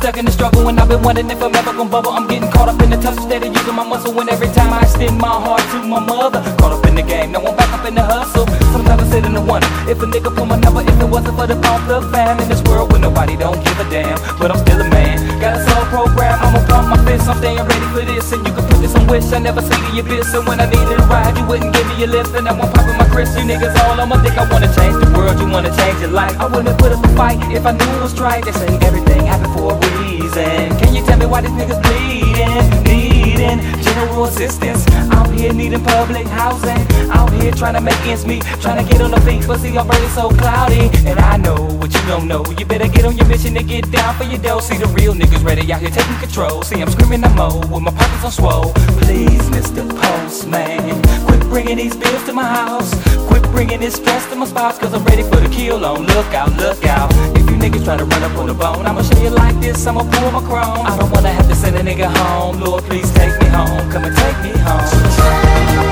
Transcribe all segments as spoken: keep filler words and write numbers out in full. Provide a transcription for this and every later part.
stuck in the struggle and I've been wondering if I'm ever gonna bubble. I'm getting caught up in the tussle, steady using my muscle. And every time I extend my heart to my mother, caught up in the game, now I'm back up in the hustle. Sometimes I sit in the wonder if a nigga pull my number, if it wasn't for the pump the fam. In this world where nobody don't give a damn, but I'm still a man. Got a soul program, I'ma pump my fist. I'm staying ready for this, and you can put this on wish. I never see the abyss, and when I needed a ride, you wouldn't give me a lift. And now I'm popping my Chris. You niggas all on my dick. I wanna change the world, you wanna change your life. I wouldn't put up a fight if I knew it was right. They say everything happened for a reason. Can you tell me why these niggas bleeding, needing general assistance? Out here needing public housing, out here trying to make ends meet, trying to get on the feet, but see I'm really so cloudy. And I know what you don't know, you better get on your mission to get down for your dough. See the real niggas ready out here taking control. See I'm screaming I'm mo with my pockets on swole. Please Mister Postman, quit bringing these bills to my house, quit bringing this stress to my spouse, cause I'm ready for the kill on. Look out, look out, if you niggas try to run up on the bone, I'ma show you like this, I'ma pull my chrome. I don't wanna have to send a nigga home, Lord please take me home, come and take me home.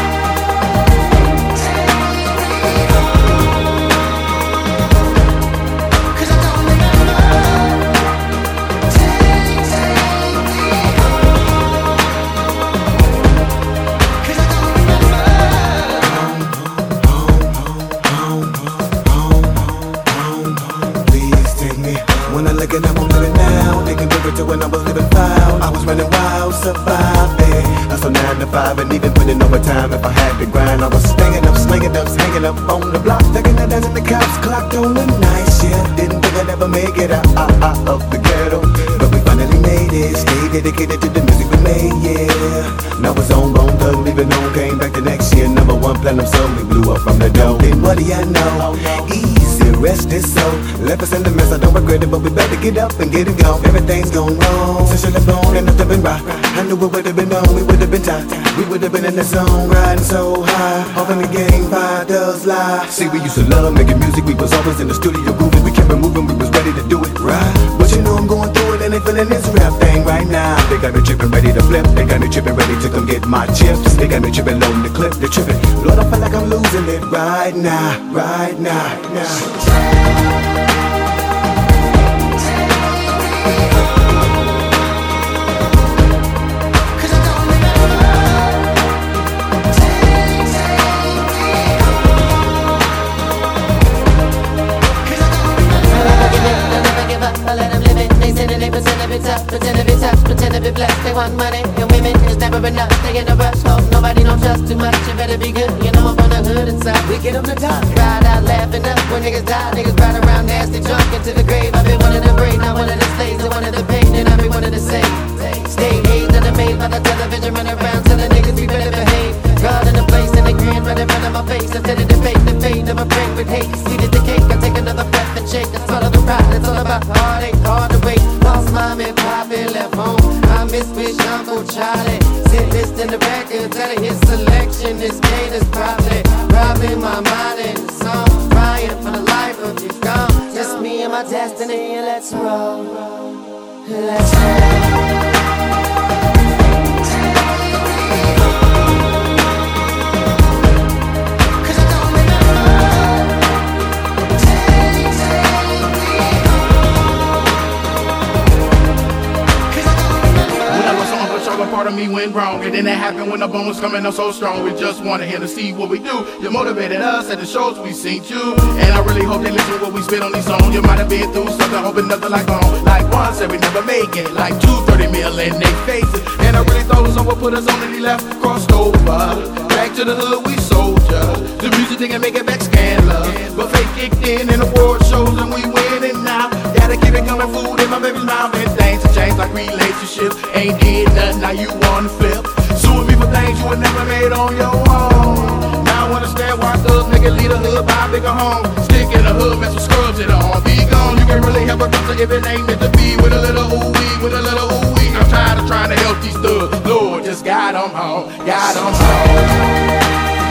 When I look at them, I'm living now. They can compare it to when I was living foul. I was running wild, surviving. Hustle nine to five and even putting overtime if I had to grind. I was staying up, slinging up, hanging up on the block, thinking that as the cops clocked on the night shift. Didn't think I'd ever make it out, out, out of the ghetto, but we finally made it. Stay dedicated to the music we made, yeah. Now it's on, bone thug, leaving on. Came back the next year, number one platinum song. We blew up from the dough. Then what do you know? Easy, rest is so. Left us in the mess, I don't regret it, but we better get up and get it gone. Everything's gone wrong since you left on and nothing been right. I knew it would've been on, we would've been tight. We would've been in the zone, riding so high. Off in the game, fire does lie. See, we used to love making music, we was always in the studio grooving. We kept it moving, we was ready to do it right. But you know I'm going through it and they feeling this rap thing right now. They got me tripping, ready to flip. They got me tripping, ready to come get my chips. They got me tripping, loading the clip, they're tripping. Lord, I feel like I'm losing it right now, right now, now. Pretend to be tough, pretend to be blessed. They want money and women, it's never enough. They in a rush, hope nobody don't trust too much. You better be good, you know I'm from the hood inside. We get on the top, ride out laughing up when niggas die. Niggas ride around nasty, drunk into the grave. I've been one of the brave, not one of the slaves, and one of the pain, and I be one of the same. Stay hazed and made by the television, run around telling niggas we better behave. God in the place and they grin right in front of my face. Instead of debate, the fate of a break with hate. Seated the cake, I take another breath and shake. That's all of the pride, it's all about heartache, hard to wait. Lost mom and poppy left home. I miss Wish Uncle Charlie. Sit listing the record, telling his selection. This gate is probably robbing my mind in the song. Crying for the life of you gone. Just me and my destiny, and let's roll. Let's roll. Part of me went wrong, and then it happened when the bone was coming up so strong. We just wanted him to see what we do. You motivated us at the shows we seen you, and I really hope they listen to what we spit on these songs. You might have been through something, hoping nothing like home. Like one said we never make it, like two thirty mil in they faces. And I really thought someone put us on and he left, crossed over. Back to the hood, we soldier. The music didn't make it back scandalous, but fate kicked in and award shows and we winning now. Gotta keep it coming, food in my baby's mouth, and things have changed like relationships. Ain't did nothing, now you wanna flip. Suing me for things you were never made on your own. Now I understand why thugs nigga lead a hood, buy a bigger home. Stick in the hood, mess with scrubs in the arm. Be gone, you can't really help a doctor if it ain't meant to be. With a little ooh-wee, with a little ooh-wee. I'm tired of trying to help these thugs. Lord, just guide them home, guide them home.